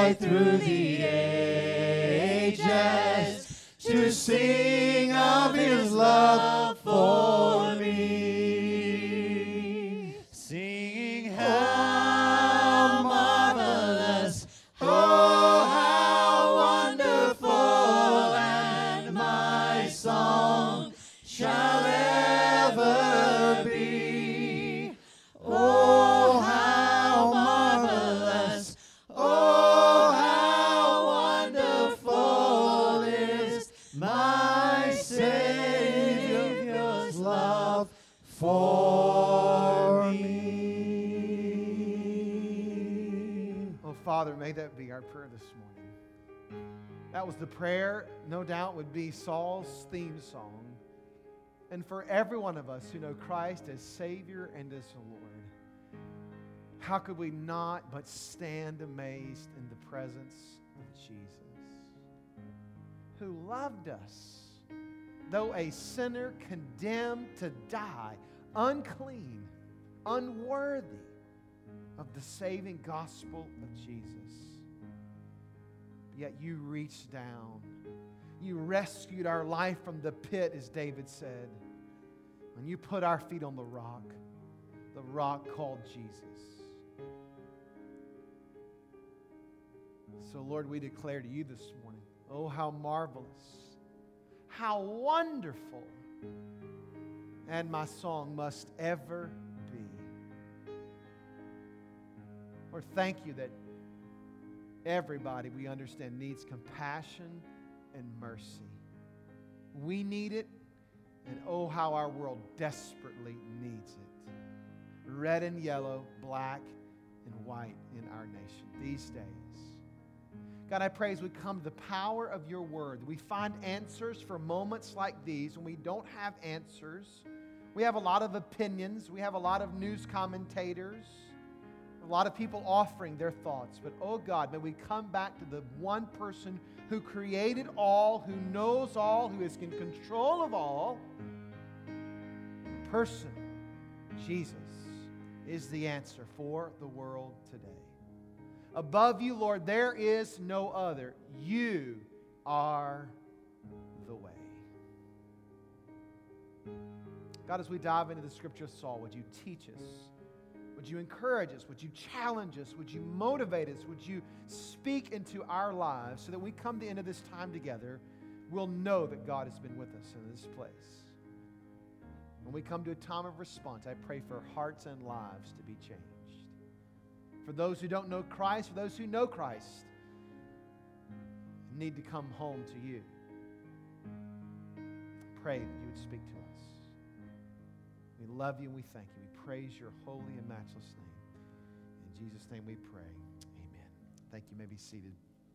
right through the ages to sing of His love for me. Singing how marvelous, oh how wonderful, and my song shall ever be. Oh how marvelous, oh how wonderful is my Savior's love for me. Oh, Father, may that be our prayer this morning. That was the prayer, no doubt, would be Saul's theme song. And for every one of us who know Christ as Savior and as Lord, how could we not but stand amazed in the presence of Jesus, who loved us, though a sinner condemned to die, unclean, unworthy of the saving gospel of Jesus. Yet you reached down. You rescued our life from the pit, as David said. And you put our feet on the rock called Jesus. So, Lord, we declare to you this morning, oh, how marvelous, how wonderful, and my song must ever be. Lord, thank you that everybody, we understand, needs compassion and mercy. We need it, and oh, how our world desperately needs it. Red and yellow, black and white in our nation these days. God, I pray as we come to the power of your word, we find answers for moments like these when we don't have answers. We have a lot of opinions. We have a lot of news commentators. A lot of people offering their thoughts. But, oh God, may we come back to the one person who created all, who knows all, who is in control of all. The person, Jesus, is the answer for the world today. Above you, Lord, there is no other. You are the way. God, as we dive into the scripture of Saul, would you teach us? Would you encourage us? Would you challenge us? Would you motivate us? Would you speak into our lives so that we come to the end of this time together, we'll know that God has been with us in this place. When we come to a time of response, I pray for hearts and lives to be changed. For those who don't know Christ, for those who know Christ, need to come home to you. Pray that you would speak to us. We love you and we thank you. We praise your holy and matchless name. In Jesus' name we pray. Amen. Thank you. You may be seated.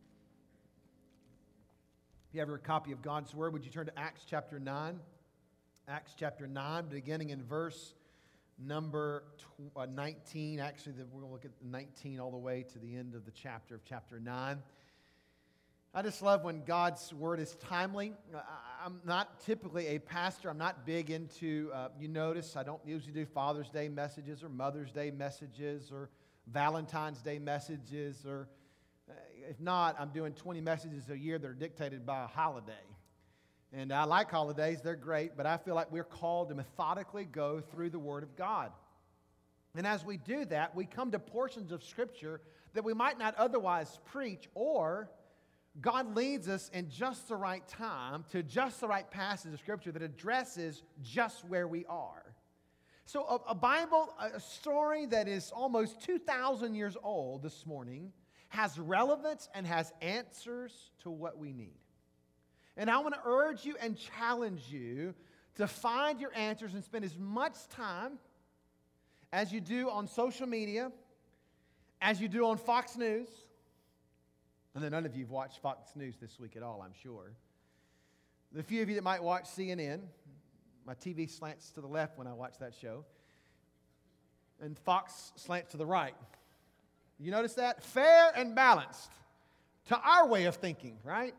If you have a copy of God's Word, would you turn to Acts chapter 9? Acts chapter 9, beginning in verse number 19. Actually, we're going to look at 19 all the way to the end of the chapter of chapter 9. I just love when God's Word is timely. I'm not typically a pastor. I'm not big into, you notice, I don't usually do Father's Day messages or Mother's Day messages or Valentine's Day messages. Or if not, I'm doing 20 messages a year that are dictated by a holiday. And I like holidays. They're great. But I feel like we're called to methodically go through the Word of God. And as we do that, we come to portions of Scripture that we might not otherwise preach, or God leads us in just the right time to just the right passage of Scripture that addresses just where we are. So a Bible, a story that is almost 2,000 years old this morning, has relevance and has answers to what we need. And I want to urge you and challenge you to find your answers and spend as much time as you do on social media, as you do on Fox News. And then none of you have watched Fox News this week at all, I'm sure. The few of you that might watch CNN, my TV slants to the left when I watch that show, and Fox slants to the right. You notice that? Fair and balanced to our way of thinking, right?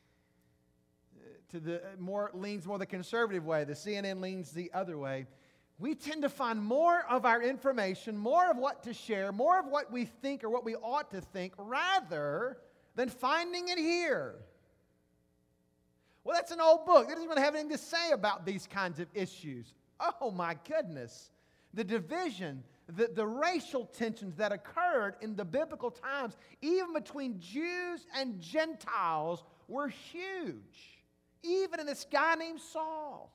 To the leans more the conservative way. The CNN leans the other way. We tend to find more of our information, more of what to share, more of what we think or what we ought to think, rather than finding it here. Well, that's an old book. It doesn't really have anything to say about these kinds of issues. Oh, my goodness. The division, the racial tensions that occurred in the biblical times, even between Jews and Gentiles, were huge, even in this guy named Saul.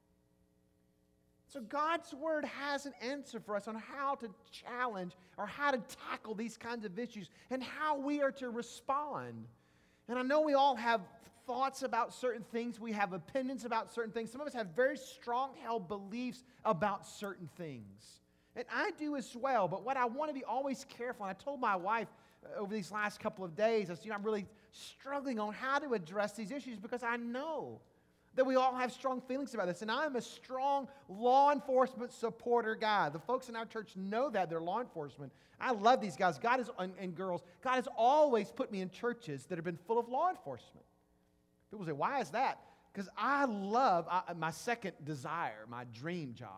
So God's Word has an answer for us on how to challenge or how to tackle these kinds of issues and how we are to respond. And I know we all have thoughts about certain things. We have opinions about certain things. Some of us have very strong-held beliefs about certain things. And I do as well. But what I want to be always careful, and I told my wife over these last couple of days, I said, I'm really struggling on how to address these issues because I know that we all have strong feelings about this. And I'm a strong law enforcement supporter guy. The folks in our church know that. They're law enforcement. I love these guys. God is, and girls, God has always put me in churches that have been full of law enforcement. People say, why is that? Because I love my second desire, my dream job.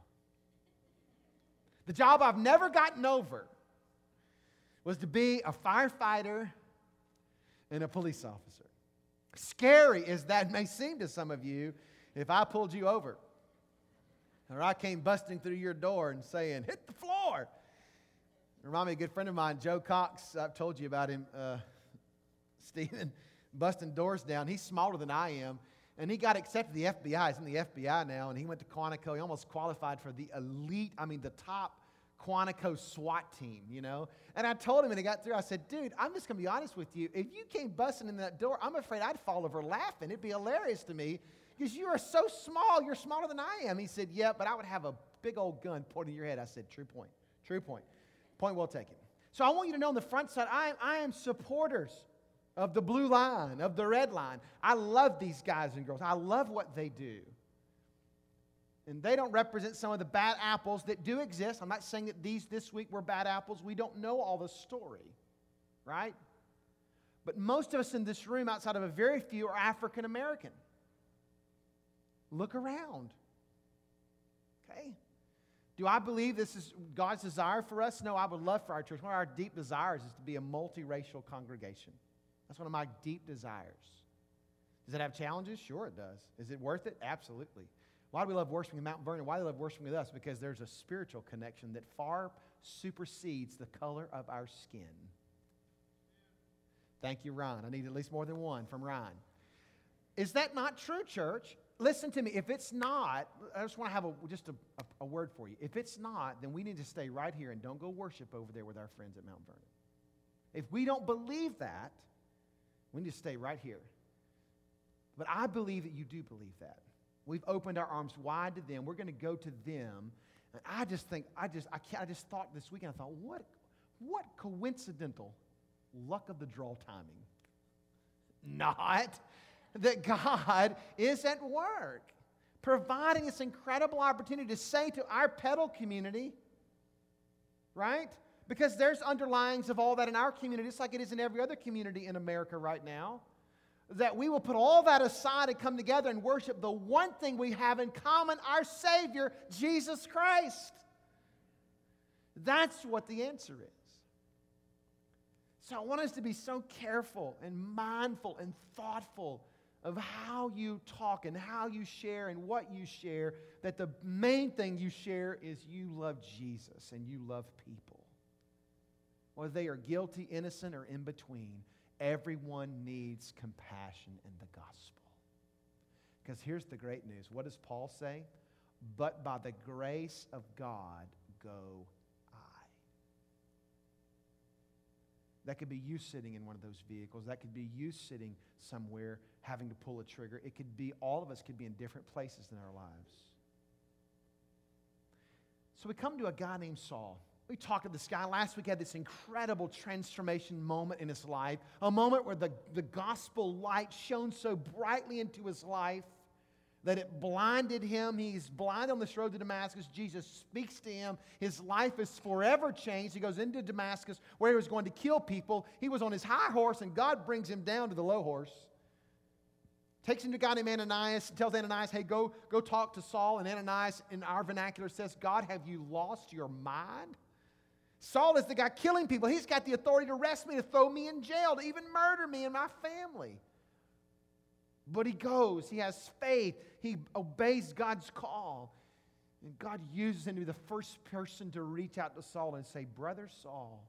The job I've never gotten over was to be a firefighter and a police officer. Scary as that may seem to some of you, if I pulled you over, or I came busting through your door and saying, hit the floor. It reminded me of a good friend of mine, Joe Cox. I've told you about him, Stephen, busting doors down. He's smaller than I am, and he got accepted to the FBI. He's in the FBI now, and he went to Quantico. He almost qualified for the elite, the top Quantico SWAT team, you know. And I told him when he got through, I said, dude, I'm just going to be honest with you. If you came busting in that door, I'm afraid I'd fall over laughing. It'd be hilarious to me because you are so small. You're smaller than I am. He said, yeah, but I would have a big old gun pointed at your head. I said, true point. True point. Point well taken. So I want you to know on the front side, I am supporters of the blue line, of the red line. I love these guys and girls. I love what they do. And they don't represent some of the bad apples that do exist. I'm not saying that this week were bad apples. We don't know all the story, right? But most of us in this room, outside of a very few, are African American. Look around. Okay? Do I believe this is God's desire for us? No, I would love for our church. One of our deep desires is to be a multiracial congregation. That's one of my deep desires. Does it have challenges? Sure it does. Is it worth it? Absolutely. Why do we love worshiping in Mount Vernon? Why do we love worshiping with us? Because there's a spiritual connection that far supersedes the color of our skin. Thank you, Ryan. I need at least more than one from Ryan. Is that not true, church? Listen to me. If it's not, I just want to have a word for you. If it's not, then we need to stay right here and don't go worship over there with our friends at Mount Vernon. If we don't believe that, we need to stay right here. But I believe that you do believe that. We've opened our arms wide to them. We're going to go to them. And I just thought this weekend, I thought, what coincidental luck of the draw timing. Not that God is at work, providing this incredible opportunity to say to our pedal community, right? Because there's underlyings of all that in our community, just like it is in every other community in America right now, that we will put all that aside and come together and worship the one thing we have in common, our Savior, Jesus Christ. That's what the answer is. So I want us to be so careful and mindful and thoughtful of how you talk and how you share and what you share, that the main thing you share is you love Jesus and you love people. Whether they are guilty, innocent, or in between, everyone needs compassion in the gospel. Because here's the great news. What does Paul say? But by the grace of God go I. That could be you sitting in one of those vehicles. That could be you sitting somewhere having to pull a trigger. It could be, all of us could be in different places in our lives. So we come to a guy named Saul. We talked to this guy. Last week, had this incredible transformation moment in his life, a moment where the gospel light shone so brightly into his life that it blinded him. He's blind on this road to Damascus. Jesus speaks to him. His life is forever changed. He goes into Damascus where he was going to kill people. He was on his high horse, and God brings him down to the low horse. Takes him to a guy named Ananias and tells Ananias, hey, go talk to Saul. And Ananias, in our vernacular, says, God, have you lost your mind? Saul is the guy killing people. He's got the authority to arrest me, to throw me in jail, to even murder me and my family. But he goes. He has faith. He obeys God's call. And God uses him to be the first person to reach out to Saul and say, Brother Saul.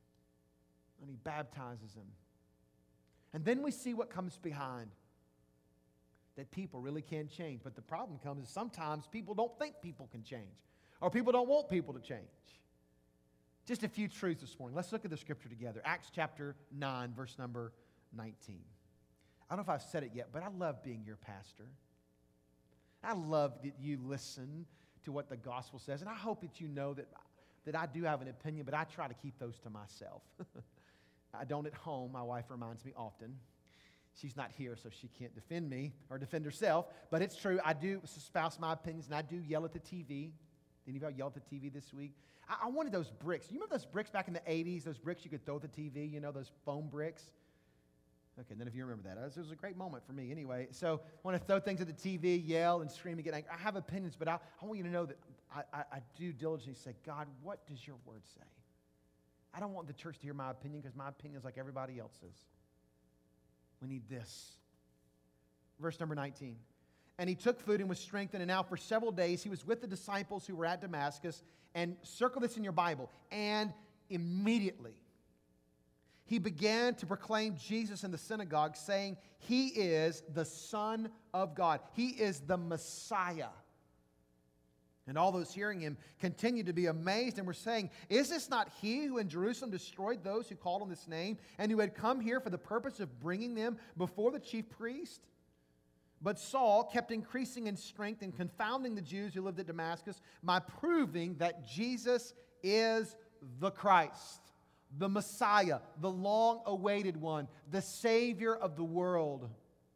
And he baptizes him. And then we see what comes behind. That people really can change. But the problem comes is sometimes people don't think people can change. Or people don't want people to change. Just a few truths this morning. Let's look at the scripture together. Acts chapter 9, verse number 19. I don't know if I've said it yet, but I love being your pastor. I love that you listen to what the gospel says. And I hope that you know that I do have an opinion, but I try to keep those to myself. I don't at home. My wife reminds me often. She's not here, so she can't defend me or defend herself. But it's true. I do espouse my opinions, and I do yell at the TV. Did any of y'all yell at the TV this week? I wanted those bricks. You remember those bricks back in the 80s? Those bricks you could throw at the TV, you know, those foam bricks? Okay, none of you remember that. It was a great moment for me anyway. So I want to throw things at the TV, yell and scream and get angry. I have opinions, but I want you to know that I do diligently say, God, what does your word say? I don't want the church to hear my opinion because my opinion is like everybody else's. We need this. Verse number 19. And he took food and was strengthened, and now for several days he was with the disciples who were at Damascus. And circle this in your Bible. And immediately he began to proclaim Jesus in the synagogue, saying, He is the Son of God. He is the Messiah. And all those hearing him continued to be amazed and were saying, Is this not he who in Jerusalem destroyed those who called on this name, and who had come here for the purpose of bringing them before the chief priest? But Saul kept increasing in strength and confounding the Jews who lived at Damascus by proving that Jesus is the Christ, the Messiah, the long-awaited one, the Savior of the world.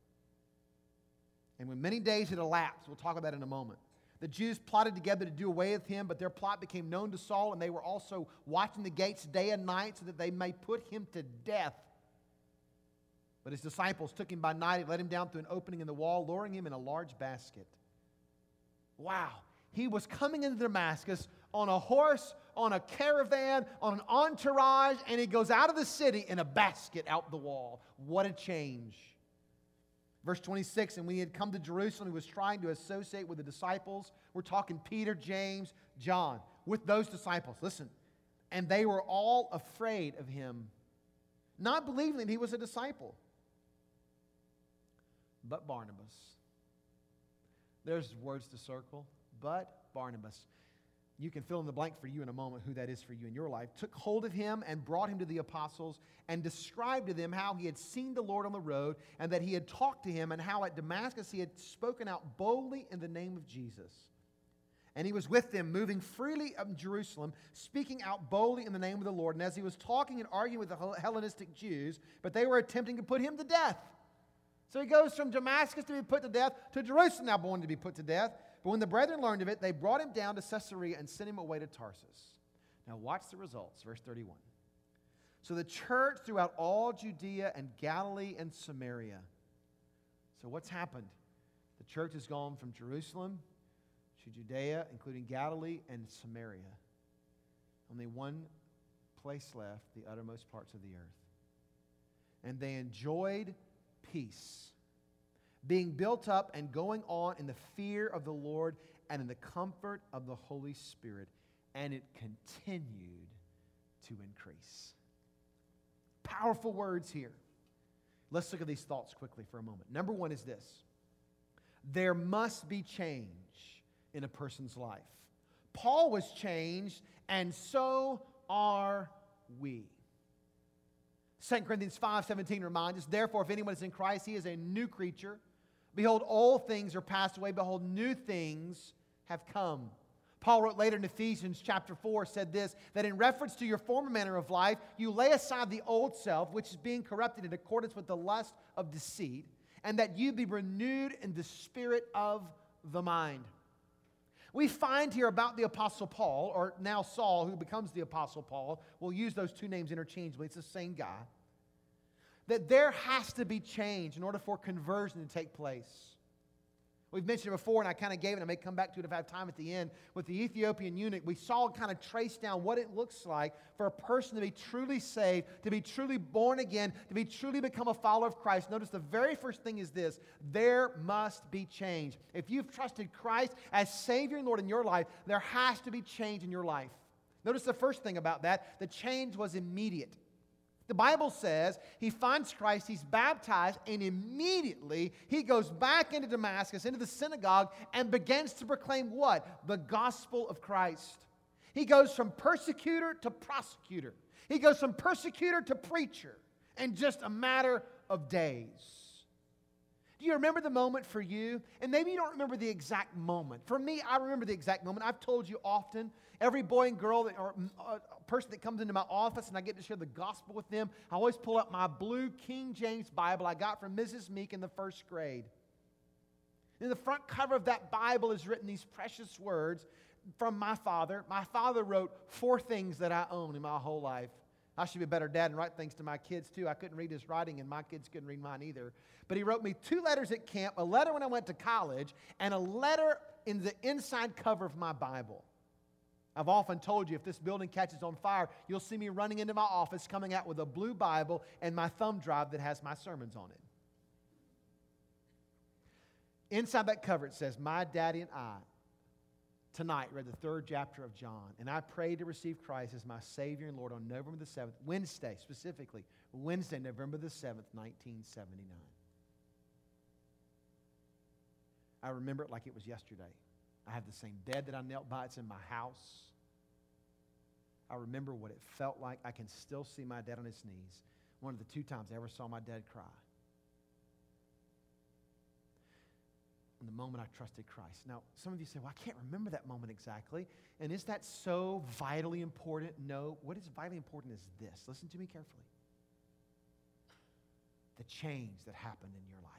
And when many days had elapsed, we'll talk about that in a moment, the Jews plotted together to do away with him, but their plot became known to Saul, and they were also watching the gates day and night so that they may put him to death. But his disciples took him by night and let him down through an opening in the wall, lowering him in a large basket. Wow. He was coming into Damascus on a horse, on a caravan, on an entourage, and he goes out of the city in a basket out the wall. What a change. Verse 26, and when he had come to Jerusalem, he was trying to associate with the disciples. We're talking Peter, James, John, with those disciples. Listen, and they were all afraid of him, not believing that he was a disciple. But Barnabas. There's words to circle. But Barnabas. You can fill in the blank for you in a moment who that is for you in your life. Took hold of him and brought him to the apostles and described to them how he had seen the Lord on the road and that he had talked to him and how at Damascus he had spoken out boldly in the name of Jesus. And he was with them, moving freely up in Jerusalem, speaking out boldly in the name of the Lord. And as he was talking and arguing with the Hellenistic Jews, but they were attempting to put him to death. So he goes from Damascus to be put to death to Jerusalem now born to be put to death. But when the brethren learned of it, they brought him down to Caesarea and sent him away to Tarsus. Now watch the results, verse 31. So the church throughout all Judea and Galilee and Samaria. So what's happened? The church has gone from Jerusalem to Judea, including Galilee and Samaria. Only one place left, the uttermost parts of the earth. And they enjoyed peace, being built up and going on in the fear of the Lord and in the comfort of the Holy Spirit. And it continued to increase. Powerful words here. Let's look at these thoughts quickly for a moment. Number one is this. There must be change in a person's life. Paul was changed, and so are we. 2 Corinthians 5:17 reminds us, therefore, if anyone is in Christ, he is a new creature. Behold, old things are passed away. Behold, new things have come. Paul wrote later in Ephesians chapter 4, said this, that in reference to your former manner of life, you lay aside the old self, which is being corrupted in accordance with the lust of deceit, and that you be renewed in the spirit of the mind. We find here about the Apostle Paul, or now Saul, who becomes the Apostle Paul. We'll use those two names interchangeably. It's the same guy. That there has to be change in order for conversion to take place. We've mentioned it before, and I kind of gave it. I may come back to it if I have time at the end. With the Ethiopian eunuch, we saw kind of trace down what it looks like for a person to be truly saved, to be truly born again, to be truly become a follower of Christ. Notice the very first thing is this: there must be change. If you've trusted Christ as Savior and Lord in your life, there has to be change in your life. Notice the first thing about that: the change was immediate. The Bible says he finds Christ, he's baptized, and immediately he goes back into Damascus, into the synagogue, and begins to proclaim what? The gospel of Christ. He goes from persecutor to prosecutor. He goes from persecutor to preacher in just a matter of days. Do you remember the moment for you? And maybe you don't remember the exact moment. For me, I remember the exact moment. I've told you often, every boy and girl or person that comes into my office and I get to share the gospel with them, I always pull up my blue King James Bible I got from Mrs. Meek in the first grade. In the front cover of that Bible is written these precious words from my father. My father wrote 4 things that I own in my whole life. I should be a better dad and write things to my kids too. I couldn't read his writing and my kids couldn't read mine either. But he wrote me 2 letters at camp, a letter when I went to college, and a letter in the inside cover of my Bible. I've often told you, if this building catches on fire, you'll see me running into my office, coming out with a blue Bible and my thumb drive that has my sermons on it. Inside that cover it says, "My daddy and I tonight read the 3rd chapter of John, and I prayed to receive Christ as my Savior and Lord on November the 7th, Wednesday specifically, Wednesday, November the 7th, 1979. I remember it like it was yesterday. I have the same bed that I knelt by. It's in my house. I remember what it felt like. I can still see my dad on his knees. One of the 2 times I ever saw my dad cry. In the moment I trusted Christ. Now, some of you say, well, I can't remember that moment exactly. And is that so vitally important? No. What is vitally important is this. Listen to me carefully. The change that happened in your life.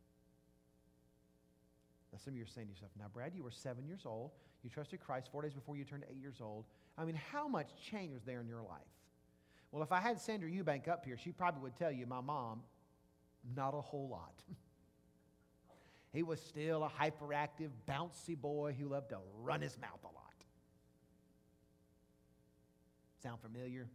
Now, some of you are saying to yourself, now, Brad, you were 7 years old. You trusted Christ 4 days before you turned 8 years old. I mean, how much change was there in your life? Well, if I had Sandra Eubank up here, she probably would tell you, my mom, not a whole lot. He was still a hyperactive, bouncy boy who loved to run his mouth a lot. Sound familiar?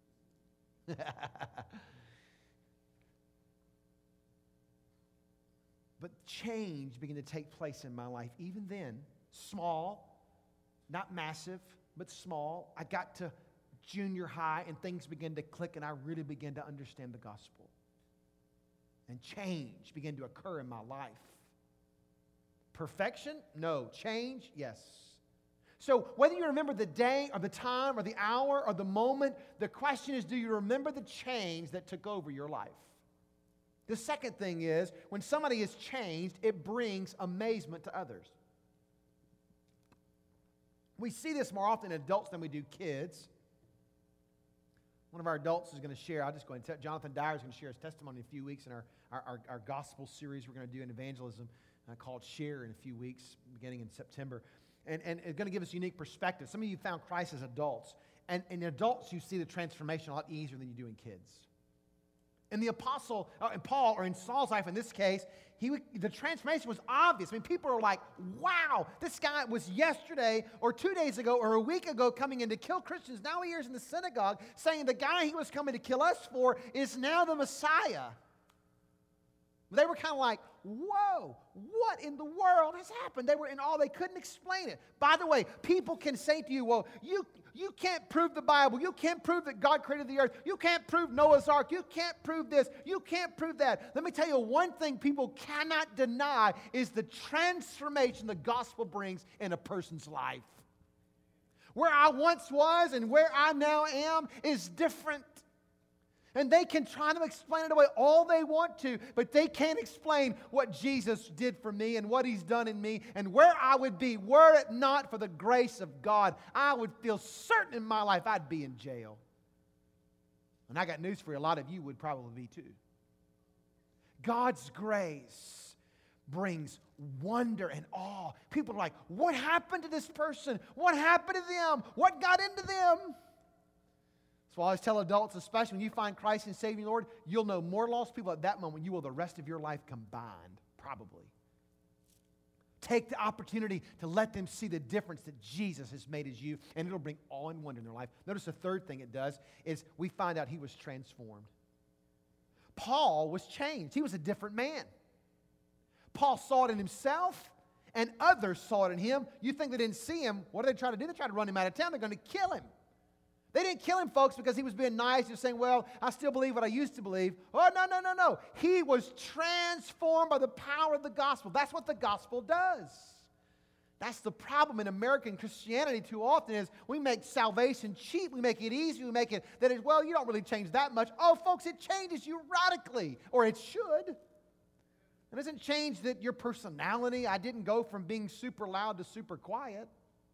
But change began to take place in my life. Even then, small, not massive, but small. I got to junior high and things began to click and I really began to understand the gospel. And change began to occur in my life. Perfection? No. Change? Yes. So whether you remember the day or the time or the hour or the moment, the question is, do you remember the change that took over your life? The second thing is, when somebody is changed, it brings amazement to others. We see this more often in adults than we do kids. One of our adults is going to share, I'll just go ahead and tell, Jonathan Dyer is going to share his testimony in a few weeks in our gospel series we're going to do in evangelism called Share in a few weeks, beginning in September. And it's going to give us a unique perspective. Some of you found Christ as adults. And in adults, you see the transformation a lot easier than you do in kids. In the apostle, in Paul, or in Saul's life in this case, the transformation was obvious. I mean, people are like, wow, this guy was yesterday or 2 days ago or a week ago coming in to kill Christians. Now he is in the synagogue saying the guy he was coming to kill us for is now the Messiah. They were kind of like, whoa, what in the world has happened? They were in awe. They couldn't explain it. By the way, people can say to you, well, you can't prove the Bible. You can't prove that God created the earth. You can't prove Noah's Ark. You can't prove this. You can't prove that. Let me tell you one thing people cannot deny is the transformation the gospel brings in a person's life. Where I once was and where I now am is different. And they can try to explain it away all they want to, but they can't explain what Jesus did for me and what He's done in me and where I would be were it not for the grace of God. I would feel certain in my life I'd be in jail. And I got news for you, a lot of you would probably be too. God's grace brings wonder and awe. People are like, what happened to this person? What happened to them? What got into them? So I always tell adults, especially when you find Christ and Savior Lord, you'll know more lost people at that moment than you will the rest of your life combined, probably. Take the opportunity to let them see the difference that Jesus has made as you, and it'll bring awe and wonder in their life. Notice the third thing it does is we find out he was transformed. Paul was changed. He was a different man. Paul saw it in himself, and others saw it in him. You think they didn't see him. What do they try to do? They try to run him out of town. They're going to kill him. They didn't kill him, folks, because he was being nice, just saying, well, I still believe what I used to believe. Oh, no, no, no, no. He was transformed by the power of the gospel. That's what the gospel does. That's the problem in American Christianity too often is we make salvation cheap. We make it easy. We make it that is, well, you don't really change that much. Oh, folks, it changes you radically, or it should. It doesn't change that your personality. I didn't go from being super loud to super quiet.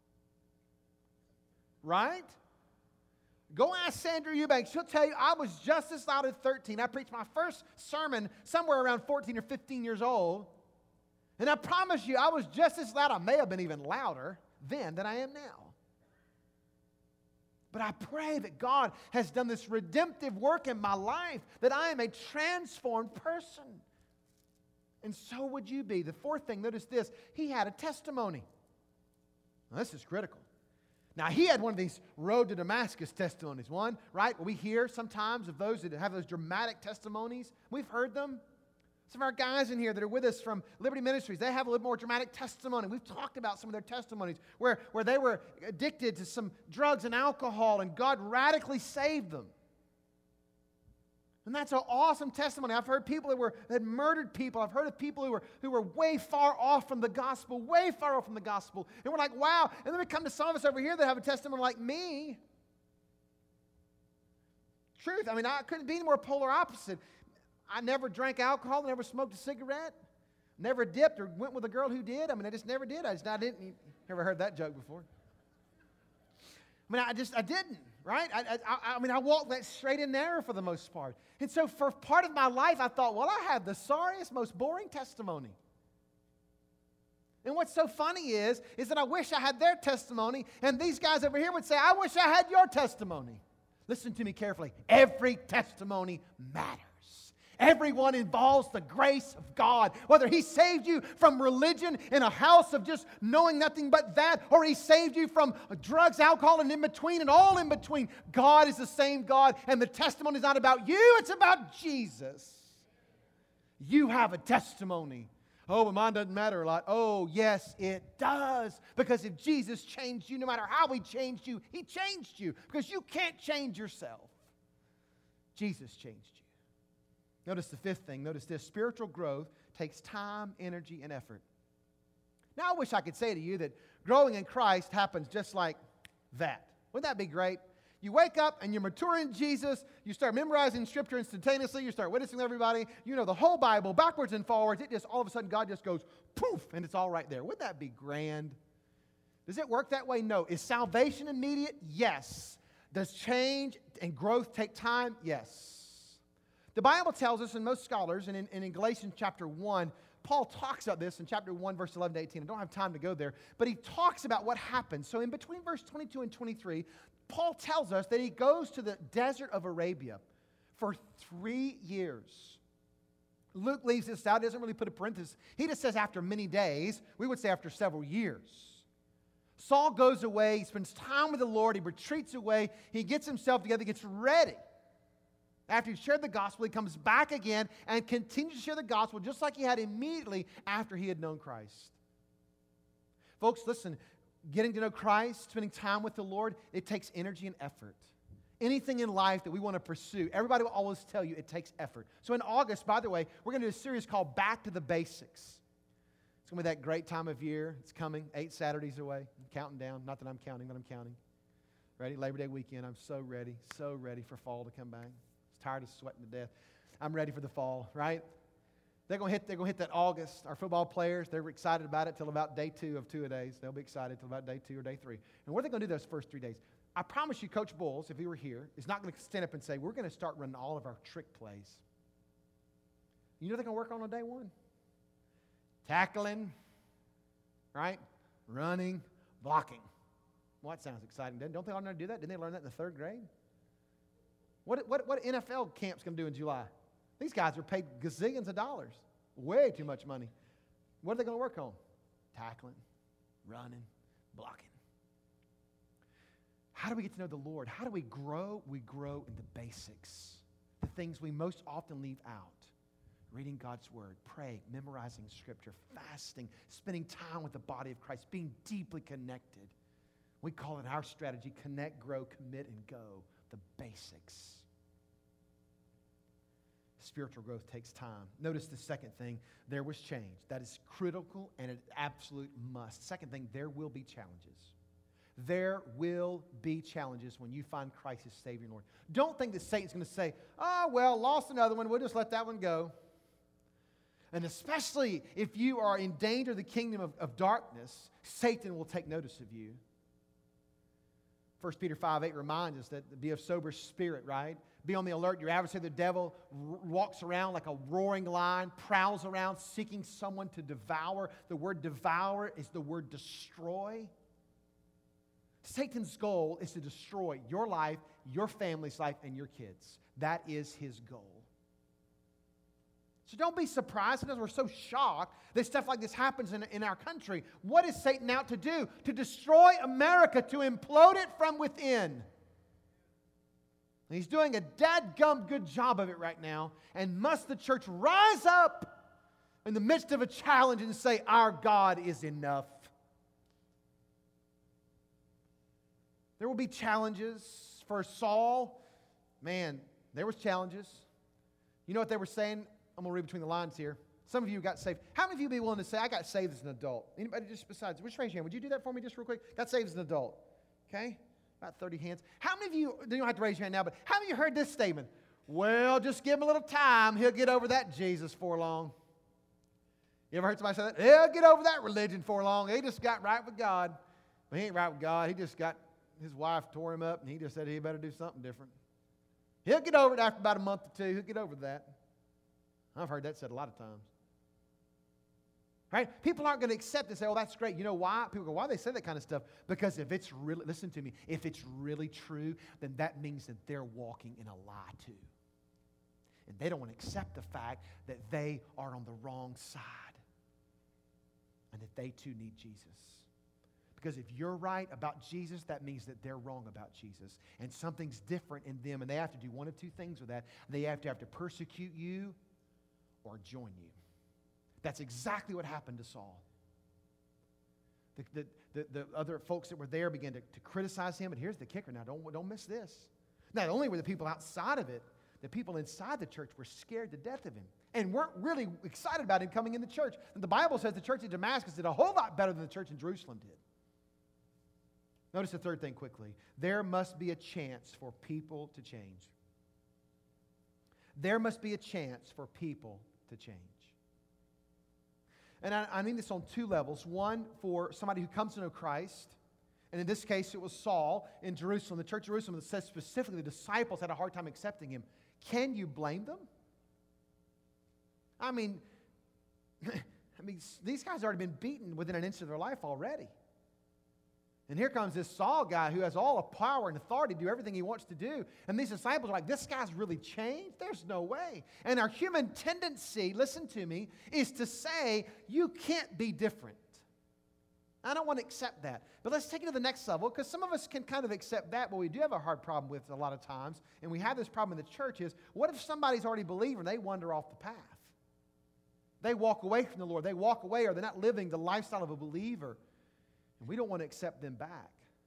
Right? Go ask Sandra Eubanks. She'll tell you I was just as loud at 13. I preached my first sermon somewhere around 14 or 15 years old. And I promise you, I was just as loud. I may have been even louder then than I am now. But I pray that God has done this redemptive work in my life, that I am a transformed person. And so would you be. The fourth thing, notice this, he had a testimony. Now, this is critical. Now, he had one of these road to Damascus testimonies. One, right? We hear sometimes of those that have those dramatic testimonies. We've heard them. Some of our guys in here that are with us from Liberty Ministries, they have a little more dramatic testimony. We've talked about some of their testimonies where they were addicted to some drugs and alcohol, and God radically saved them. And that's an awesome testimony. I've heard people that had murdered people. I've heard of people who were way far off from the gospel, way far off from the gospel. And we're like, wow. And then we come to some of us over here that have a testimony like me. Truth. I mean, I couldn't be any more polar opposite. I never drank alcohol, never smoked a cigarette, never dipped or went with a girl who did. I mean, I just never did. I didn't. Ever heard that joke before? I mean, I didn't. Right? I mean, I walked that straight and narrow for the most part. And so for part of my life, I thought, well, I have the sorriest, most boring testimony. And what's so funny is that I wish I had their testimony, and these guys over here would say, I wish I had your testimony. Listen to me carefully. Every testimony matters. Everyone involves the grace of God. Whether He saved you from religion in a house of just knowing nothing but that, or He saved you from drugs, alcohol, and in between, and all in between. God is the same God, and the testimony is not about you, it's about Jesus. You have a testimony. Oh, but mine doesn't matter a lot. Oh, yes, it does. Because if Jesus changed you, no matter how He changed you, He changed you. Because you can't change yourself. Jesus changed you. Notice the fifth thing. Notice this. Spiritual growth takes time, energy, and effort. Now, I wish I could say to you that growing in Christ happens just like that. Wouldn't that be great? You wake up and you're mature in Jesus. You start memorizing Scripture instantaneously. You start witnessing to everybody. You know the whole Bible, backwards and forwards. It just, all of a sudden, God just goes poof, and it's all right there. Wouldn't that be grand? Does it work that way? No. Is salvation immediate? Yes. Does change and growth take time? Yes. The Bible tells us, and most scholars, and in Galatians chapter 1, Paul talks about this in chapter 1, verse 11 to 18. I don't have time to go there, but he talks about what happens. So in between verse 22 and 23, Paul tells us that he goes to the desert of Arabia for 3 years. Luke leaves this out. He doesn't really put a parenthesis. He just says after many days. We would say after several years. Saul goes away. He spends time with the Lord. He retreats away. He gets himself together, gets ready. After he shared the gospel, he comes back again and continues to share the gospel just like he had immediately after he had known Christ. Folks, listen, getting to know Christ, spending time with the Lord, it takes energy and effort. Anything in life that we want to pursue, everybody will always tell you it takes effort. So in August, by the way, we're going to do a series called Back to the Basics. It's going to be that great time of year. It's coming, 8 Saturdays away. I'm counting down. Not that I'm counting, but I'm counting. Ready? Labor Day weekend. I'm so ready for fall to come back. Tired of sweating to death. I'm ready for the fall, right? They're going to hit that August. Our football players, they're excited about it till about day 2 of 2-a-days. They'll be excited till about day 2 or day 3. And what are they going to do those first 3 days? I promise you, Coach Bulls, if he were here, is not going to stand up and say, we're going to start running all of our trick plays. You know what they're going to work on day 1? Tackling, right? Running, blocking. Well, that sounds exciting. Don't they all know how to do that? Didn't they learn that in the 3rd grade? What NFL camp's going to do in July? These guys are paid gazillions of dollars. Way too much money. What are they going to work on? tackling, running, blocking. How do we get to know the Lord? How do we grow? We grow in the basics, the things we most often leave out. Reading God's Word, praying, memorizing Scripture, fasting, spending time with the body of Christ, being deeply connected. We call it our strategy, connect, grow, commit, and go. The basics. Spiritual growth takes time. Notice the second thing, there was change. That is critical and an absolute must. Second thing, there will be challenges. There will be challenges when you find Christ as Savior and Lord. Don't think that Satan's going to say, oh, well, lost another one, we'll just let that one go. And especially if you are in danger of the kingdom of darkness, Satan will take notice of you. 1 Peter 5:8 reminds us that be of sober spirit, right? Be on the alert. Your adversary, the devil, walks around like a roaring lion, prowls around seeking someone to devour. The word devour is the word destroy. Satan's goal is to destroy your life, your family's life, and your kids. That is his goal. So don't be surprised because we're so shocked that stuff like this happens in our country. What is Satan out to do? To destroy America, to implode it from within. And he's doing a dadgum good job of it right now. And must the church rise up in the midst of a challenge and say, our God is enough. There will be challenges for Saul. Man, there was challenges. You know what they were saying? I'm going to read between the lines here. Some of you got saved. How many of you would be willing to say, I got saved as an adult? Anybody just besides? Just raise your hand. Would you do that for me just real quick? Got saved as an adult. Okay? About 30 hands. How many of you, you don't have to raise your hand now, but how many of you heard this statement? Well, just give him a little time. He'll get over that Jesus for long. You ever heard somebody say that? He'll get over that religion for long. He just got right with God. But he ain't right with God. He just got, his wife tore him up, and he just said he better do something different. He'll get over it after about a month or two. He'll get over that. I've heard that said a lot of times. Right? People aren't going to accept and say, oh, that's great. You know why? People go, why do they say that kind of stuff? Because if it's really, listen to me, if it's really true, then that means that they're walking in a lie too. And they don't want to accept the fact that they are on the wrong side and that they too need Jesus. Because if you're right about Jesus, that means that they're wrong about Jesus. And something's different in them, and they have to do one of two things with that. They have to persecute you or join you. That's exactly what happened to Saul. The other folks that were there began to criticize him, but here's the kicker. Now, don't miss this. Not only were the people outside of it, the people inside the church were scared to death of him and weren't really excited about him coming in the church. And the Bible says the church in Damascus did a whole lot better than the church in Jerusalem did. Notice the third thing quickly. There must be a chance for people to change. There must be a chance for people to change. And I mean this on two levels. One, for somebody who comes to know Christ. And in this case, it was Saul in Jerusalem. The church of Jerusalem that says specifically the disciples had a hard time accepting him. Can you blame them? I mean, these guys have already been beaten within an inch of their life already. And here comes this Saul guy who has all the power and authority to do everything he wants to do. And these disciples are like, this guy's really changed? There's no way. And our human tendency, listen to me, is to say, you can't be different. I don't want to accept that. But let's take it to the next level, because some of us can kind of accept that, but we do have a hard problem with a lot of times. And we have this problem in the church is, what if somebody's already a believer and they wander off the path? They walk away from the Lord. They walk away, or they're not living the lifestyle of a believer. And we don't want to accept them back.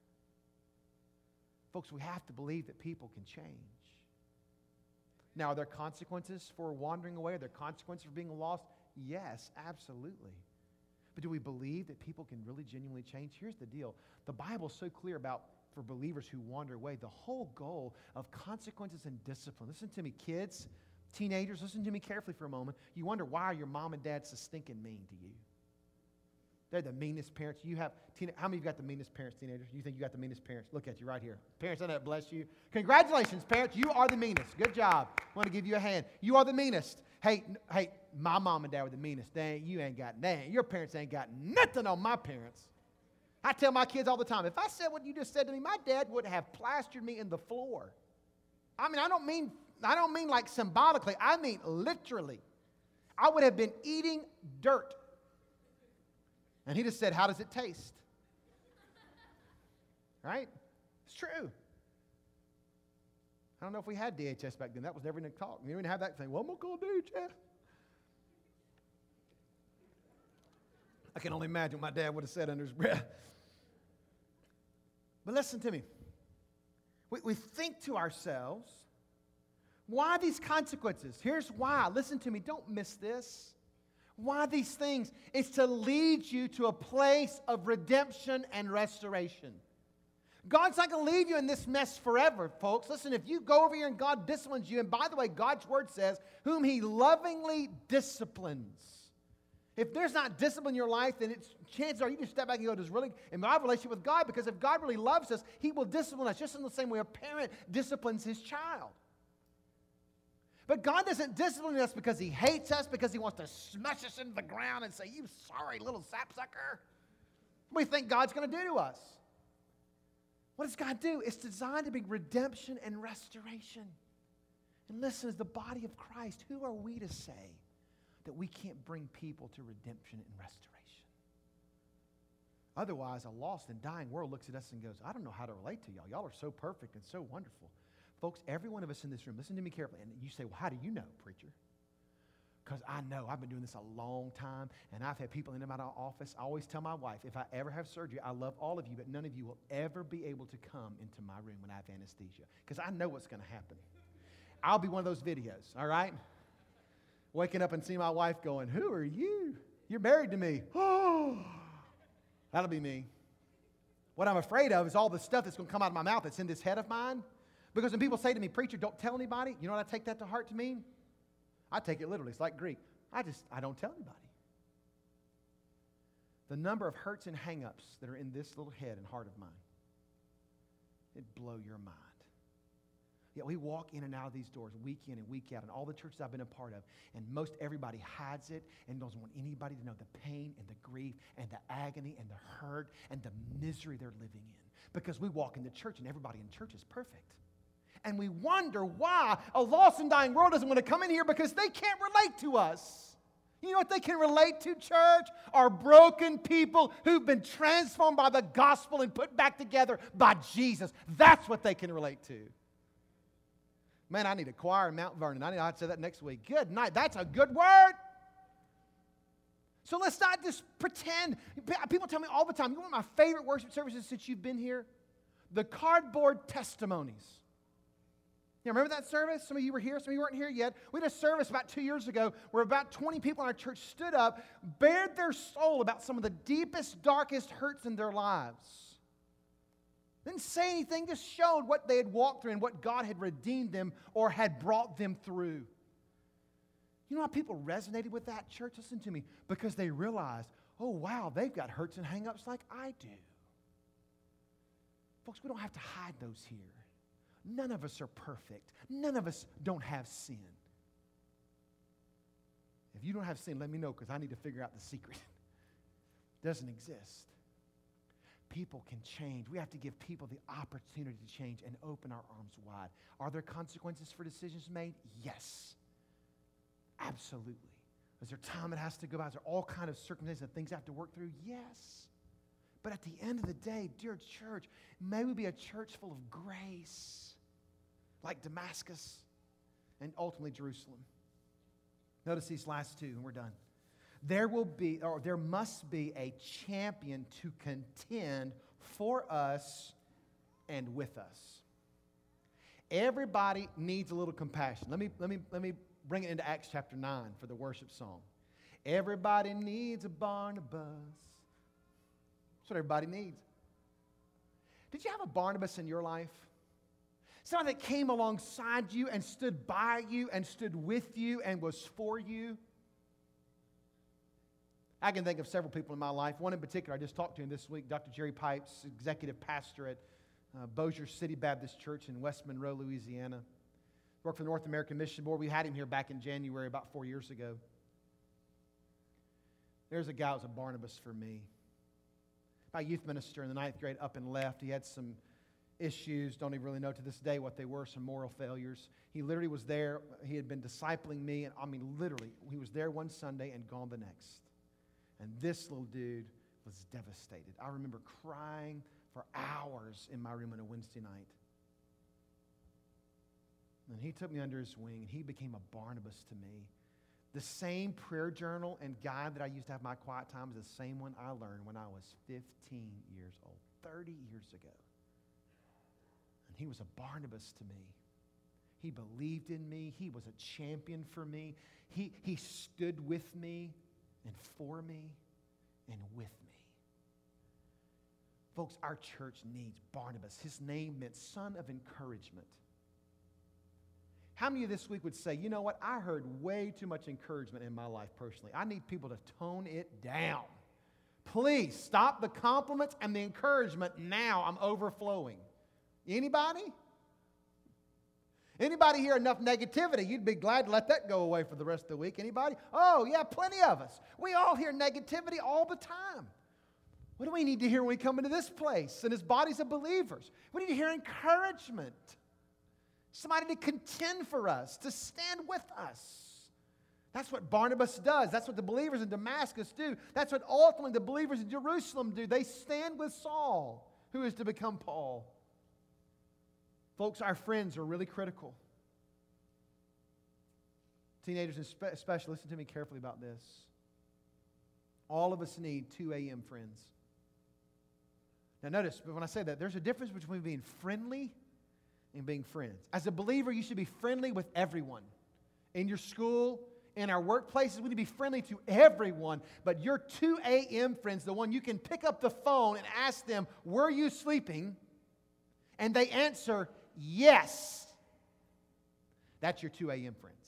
Folks, we have to believe that people can change. Now, are there consequences for wandering away? Are there consequences for being lost? Yes, absolutely. But do we believe that people can really genuinely change? Here's the deal. The Bible's so clear about, for believers who wander away, the whole goal of consequences and discipline. Listen to me, kids, teenagers, listen to me carefully for a moment. You wonder why your mom and dad so stinking mean to you. They're the meanest parents. You have, how many of you got the meanest parents, teenagers? You think you got the meanest parents? Look at you right here. Parents, I know that bless you. Congratulations, parents. You are the meanest. Good job. I want to give you a hand. You are the meanest. Hey, my mom and dad were the meanest. You ain't got nothing. Your parents ain't got nothing on my parents. I tell my kids all the time, if I said what you just said to me, my dad would have plastered me in the floor. I mean, I don't mean like symbolically. I mean literally. I would have been eating dirt. And he just said, how does it taste? Right? It's true. I don't know if we had DHS back then. That was never in the talk. You didn't even have that thing. Well, I'm going to call DHS. I can only imagine what my dad would have said under his breath. But listen to me. We think to ourselves, why these consequences? Here's why. Listen to me. Don't miss this. Why these things? It's to lead you to a place of redemption and restoration. God's not going to leave you in this mess forever, folks. Listen, if you go over here and God disciplines you, and by the way, God's word says, whom he lovingly disciplines. If there's not discipline in your life, then chances are you can step back and go, does really, in my relationship with God, because if God really loves us, he will discipline us just in the same way a parent disciplines his child. But God doesn't discipline us because he hates us, because he wants to smash us into the ground and say, you sorry little sapsucker. What do you think God's going to do to us? What does God do? It's designed to be redemption and restoration. And listen, as the body of Christ, who are we to say that we can't bring people to redemption and restoration? Otherwise, a lost and dying world looks at us and goes, I don't know how to relate to y'all. Y'all are so perfect and so wonderful. Folks, every one of us in this room, listen to me carefully. And you say, well, how do you know, preacher? Because I know I've been doing this a long time, and I've had people in my office. I always tell my wife, if I ever have surgery, I love all of you, but none of you will ever be able to come into my room when I have anesthesia, because I know what's going to happen. I'll be one of those videos, all right? Waking up and see my wife going, who are you? You're married to me. Oh, that'll be me. What I'm afraid of is all the stuff that's going to come out of my mouth that's in this head of mine. Because when people say to me, preacher, don't tell anybody, you know what I take that to heart to mean? I take it literally. It's like Greek. I don't tell anybody. The number of hurts and hang-ups that are in this little head and heart of mine, it'd blow your mind. Yet we walk in and out of these doors week in and week out, and all the churches I've been a part of, and most everybody hides it and doesn't want anybody to know the pain and the grief and the agony and the hurt and the misery they're living in. Because we walk into church and everybody in church is perfect. And we wonder why a lost and dying world doesn't want to come in here, because they can't relate to us. You know what they can relate to, church? Are broken people who've been transformed by the gospel and put back together by Jesus. That's what they can relate to. Man, I need a choir in Mount Vernon. I'd say that next week. Good night. That's a good word. So let's not just pretend. People tell me all the time, you know one of my favorite worship services since you've been here? The cardboard testimonies. You remember that service? Some of you were here, some of you weren't here yet. We had a service about 2 years ago where about 20 people in our church stood up, bared their soul about some of the deepest, darkest hurts in their lives. Didn't say anything, just showed what they had walked through and what God had redeemed them or had brought them through. You know how people resonated with that, church? Listen to me. Because they realized, oh, wow, they've got hurts and hang-ups like I do. Folks, we don't have to hide those here. None of us are perfect. None of us don't have sin. If you don't have sin, let me know, because I need to figure out the secret. It doesn't exist. People can change. We have to give people the opportunity to change and open our arms wide. Are there consequences for decisions made? Yes. Absolutely. Is there time it has to go by? Is there all kinds of circumstances and things I have to work through? Yes. But at the end of the day, dear church, may we be a church full of grace, like Damascus and ultimately Jerusalem. Notice these last two, and we're done. There must be a champion to contend for us and with us. Everybody needs a little compassion. Let me bring it into Acts chapter 9 for the worship song. Everybody needs a Barnabas. That's what everybody needs. Did you have a Barnabas in your life? Someone that came alongside you and stood by you and stood with you and was for you? I can think of several people in my life. One in particular I just talked to him this week, Dr. Jerry Pipes, executive pastor at Bossier City Baptist Church in West Monroe, Louisiana. Worked for the North American Mission Board. We had him here back in January about 4 years ago. There's a guy who was a Barnabas for me. My youth minister in the 9th grade up and left. He had some issues, don't even really know to this day what they were, some moral failures. He literally was there. He had been discipling me, and literally, he was there one Sunday and gone the next. And this little dude was devastated. I remember crying for hours in my room on a Wednesday night. And he took me under his wing, and he became a Barnabas to me. The same prayer journal and guide that I used to have my quiet time is the same one I learned when I was 15 years old, 30 years ago. And he was a Barnabas to me. He believed in me. He was a champion for me. He stood with me and for me and with me. Folks, our church needs Barnabas. His name meant son of encouragement. How many of you this week would say, you know what, I heard way too much encouragement in my life personally. I need people to tone it down. Please stop the compliments and the encouragement now. I'm overflowing. Anybody? Anybody hear enough negativity? You'd be glad to let that go away for the rest of the week. Anybody? Oh, yeah, plenty of us. We all hear negativity all the time. What do we need to hear when we come into this place and as bodies of believers? We need to hear encouragement. Somebody to contend for us, to stand with us. That's what Barnabas does. That's what the believers in Damascus do. That's what ultimately the believers in Jerusalem do. They stand with Saul, who is to become Paul. Folks, our friends are really critical. Teenagers especially, listen to me carefully about this. All of us need 2 a.m. friends. Now notice, but when I say that, there's a difference between being friendly and being friends. As a believer, you should be friendly with everyone. In your school, in our workplaces, we need to be friendly to everyone. But your 2 a.m. friends, the one you can pick up the phone and ask them, were you sleeping? And they answer, yes. That's your 2 a.m. friends.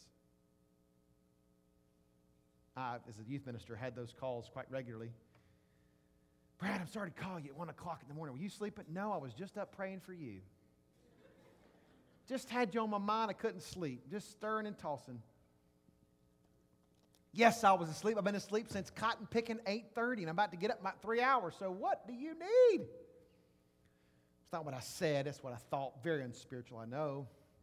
I, as a youth minister, had those calls quite regularly. Brad, I'm sorry to call you at 1 o'clock in the morning. Were you sleeping? No, I was just up praying for you. Just had you on my mind. I couldn't sleep. Just stirring and tossing. Yes, I was asleep. I've been asleep since cotton picking 8:30, and I'm about to get up in about 3 hours. So what do you need? It's not what I said. That's what I thought. Very unspiritual, I know.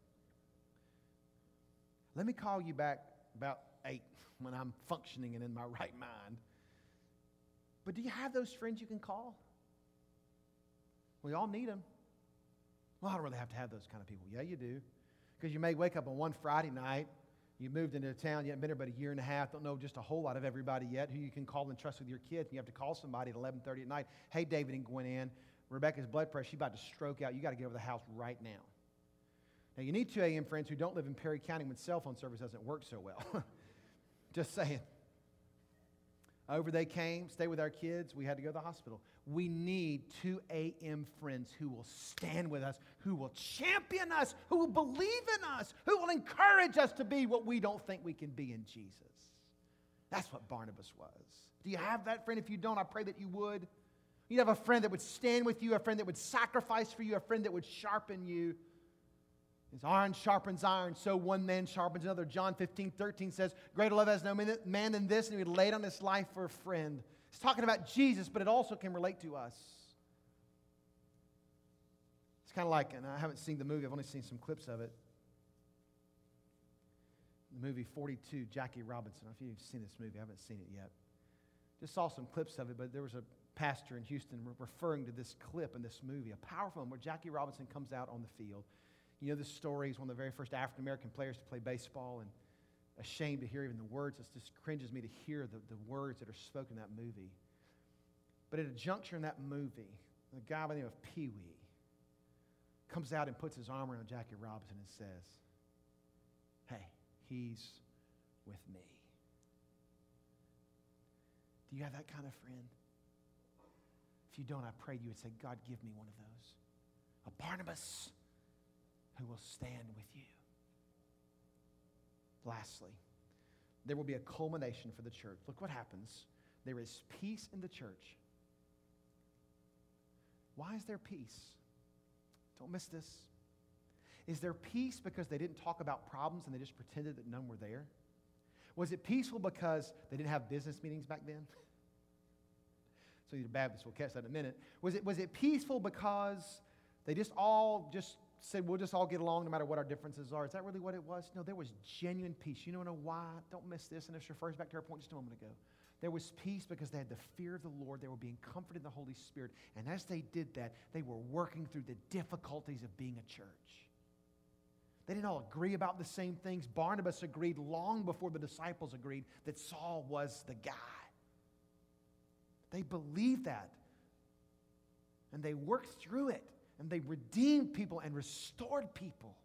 Let me call you back about 8 when I'm functioning and in my right mind. But do you have those friends you can call? We all need them. Well, I don't really have to have those kind of people. Yeah, you do. Because you may wake up on one Friday night, you moved into a town, you haven't been here but a year and a half, don't know just a whole lot of everybody yet, who you can call and trust with your kids, and you have to call somebody at 11:30 at night. Hey, David and Gwen Ann, Rebecca's blood pressure, she's about to stroke out. You got to get over the house right now. Now, you need 2 a.m. friends who don't live in Perry County when cell phone service doesn't work so well. Just saying. Over they came, stay with our kids. We had to go to the hospital. We need 2 a.m. friends who will stand with us, who will champion us, who will believe in us, who will encourage us to be what we don't think we can be in Jesus. That's what Barnabas was. Do you have that friend? If you don't, I pray that you would. You'd have a friend that would stand with you, a friend that would sacrifice for you, a friend that would sharpen you. As iron sharpens iron, so one man sharpens another. John 15:13 says, greater love has no man than this, and he would lay down his life for a friend. It's talking about Jesus, but it also can relate to us. It's kind of like, and I haven't seen the movie, I've only seen some clips of it. The movie 42, Jackie Robinson. If you've seen this movie, I haven't seen it yet. Just saw some clips of it, but there was a pastor in Houston referring to this clip in this movie, a powerful one where Jackie Robinson comes out on the field. You know this story. He's one of the very first African-American players to play baseball, and ashamed to hear even the words. It just cringes me to hear the words that are spoken in that movie. But at a juncture in that movie, a guy by the name of Pee Wee comes out and puts his arm around Jackie Robinson and says, hey, he's with me. Do you have that kind of friend? If you don't, I pray you would say, God, give me one of those. A Barnabas who will stand with you. Lastly, there will be a culmination for the church. Look what happens. There is peace in the church. Why is there peace? Don't miss this. Is there peace because they didn't talk about problems and they just pretended that none were there? Was it peaceful because they didn't have business meetings back then? So the Baptists will catch that in a minute. Was it peaceful because they just all said, we'll just all get along no matter what our differences are. Is that really what it was? No, there was genuine peace. You know why? Don't miss this. And this refers back to our point just a moment ago. There was peace because they had the fear of the Lord. They were being comforted in the Holy Spirit. And as they did that, they were working through the difficulties of being a church. They didn't all agree about the same things. Barnabas agreed long before the disciples agreed that Saul was the guy. They believed that. And they worked through it. And they redeemed people and restored people.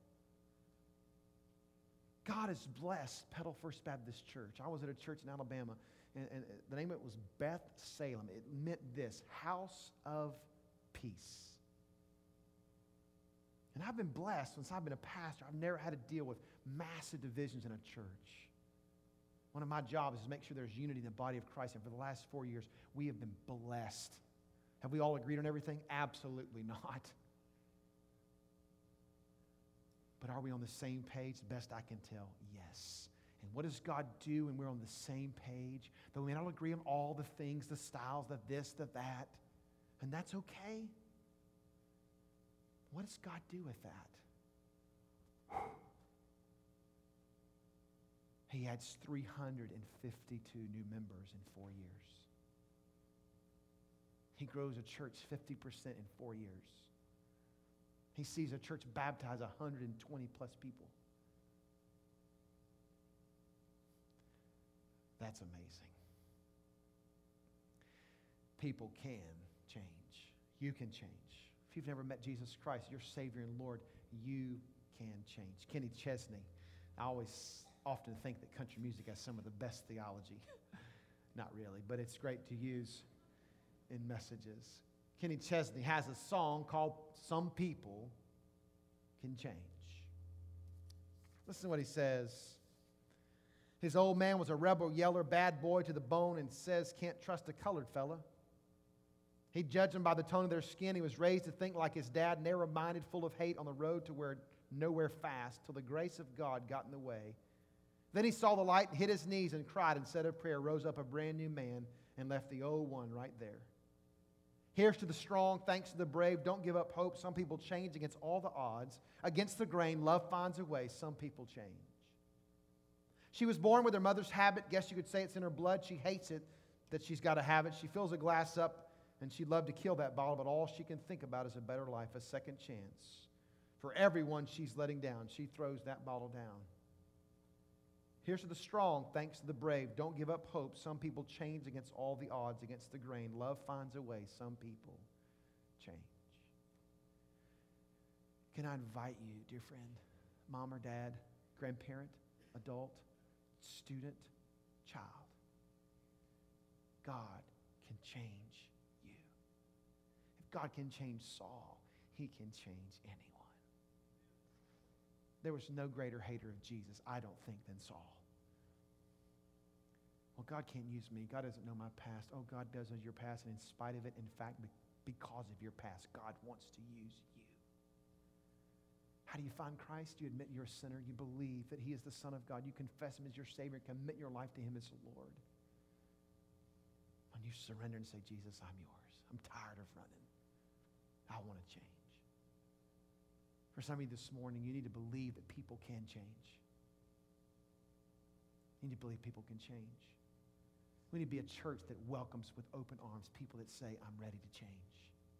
God has blessed Petal First Baptist Church. I was at a church in Alabama, and the name of it was Beth Salem. It meant this, House of Peace. And I've been blessed since I've been a pastor. I've never had to deal with massive divisions in a church. One of my jobs is to make sure there's unity in the body of Christ. And for the last 4 years, we have been blessed. Have we all agreed on everything? Absolutely not. But are we on the same page? Best I can tell, yes. And what does God do when we're on the same page? Though we may not agree on all the things, the styles, the this, the that. And that's okay. What does God do with that? He adds 352 new members in 4 years. He grows a church 50% in 4 years. He sees a church baptize 120 plus people. That's amazing. People can change. You can change. If you've never met Jesus Christ, your Savior and Lord, you can change. Kenny Chesney. I always often think that country music has some of the best theology. Not really, but it's great to use in messages. Kenny Chesney has a song called Some People Can Change. Listen to what he says. His old man was a rebel yeller, bad boy to the bone, and says can't trust a colored fella. He'd judge them by the tone of their skin. He was raised to think like his dad, narrow-minded, full of hate on the road to where nowhere fast, till the grace of God got in the way. Then he saw the light, hit his knees, and cried and said a prayer, rose up a brand new man, and left the old one right there. Here's to the strong, thanks to the brave. Don't give up hope. Some people change against all the odds. Against the grain, love finds a way. Some people change. She was born with her mother's habit. Guess you could say it's in her blood. She hates it that she's got to have it. She fills a glass up, and she'd love to kill that bottle, but all she can think about is a better life, a second chance. For everyone she's letting down, she throws that bottle down. Here's to the strong, thanks to the brave. Don't give up hope. Some people change against all the odds, against the grain. Love finds a way. Some people change. Can I invite you, dear friend, mom or dad, grandparent, adult, student, child? God can change you. If God can change Saul, he can change anyone. There was no greater hater of Jesus, I don't think, than Saul. Well, God can't use me. God doesn't know my past. Oh, God does know your past, and in spite of it, in fact, because of your past, God wants to use you. How do you find Christ? You admit you're a sinner. You believe that he is the Son of God. You confess him as your Savior. Commit your life to him as the Lord. When you surrender and say, Jesus, I'm yours. I'm tired of running. I want to change. For some of you this morning, you need to believe that people can change. You need to believe people can change. We need to be a church that welcomes with open arms people that say, I'm ready to change.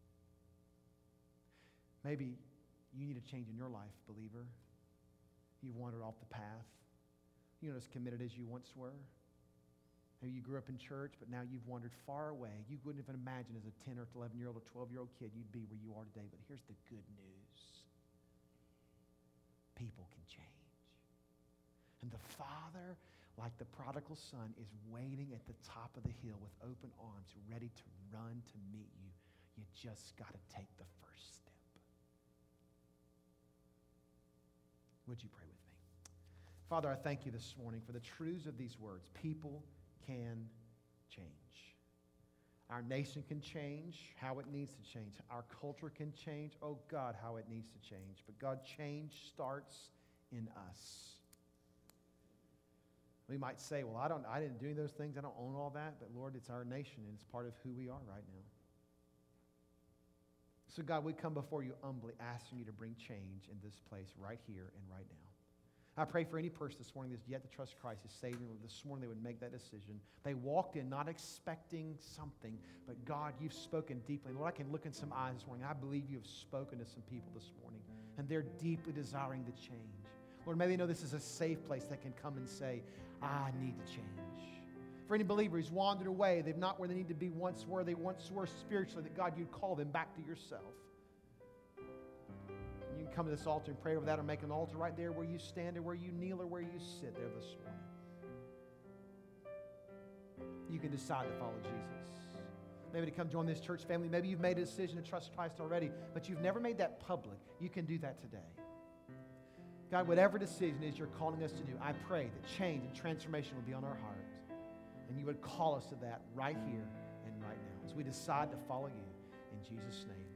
Maybe you need a change in your life, believer. You've wandered off the path. You're not as committed as you once were. Maybe you grew up in church, but now you've wandered far away. You wouldn't even imagine as a 10 or 11-year-old or 12-year-old kid you'd be where you are today. But here's the good news. People can change. And the Father, like the prodigal son, is waiting at the top of the hill with open arms, ready to run to meet you. You just got to take the first step. Would you pray with me? Father, I thank you this morning for the truths of these words. People can change. Our nation can change how it needs to change. Our culture can change. Oh, God, how it needs to change. But God, change starts in us. We might say, well, I didn't do those things. I don't own all that. But, Lord, it's our nation, and it's part of who we are right now. So God, we come before you humbly, asking you to bring change in this place right here and right now. I pray for any person this morning that's yet to trust Christ as Savior, this morning they would make that decision. They walked in not expecting something, but God, you've spoken deeply. Lord, I can look in some eyes this morning. I believe you have spoken to some people this morning, and they're deeply desiring to change. Lord, may they know this is a safe place they can come and say, I need to change. For any believer who's wandered away, they're not where they need to be where they once were spiritually, that God, you'd call them back to yourself. You can come to this altar and pray over that, or make an altar right there where you stand or where you kneel or where you sit there this morning. You can decide to follow Jesus. Maybe to come join this church family. Maybe you've made a decision to trust Christ already, but you've never made that public. You can do that today. God, whatever decision is you're calling us to do, I pray that change and transformation will be on our heart. And you would call us to that right here and right now as we decide to follow you. In Jesus' name.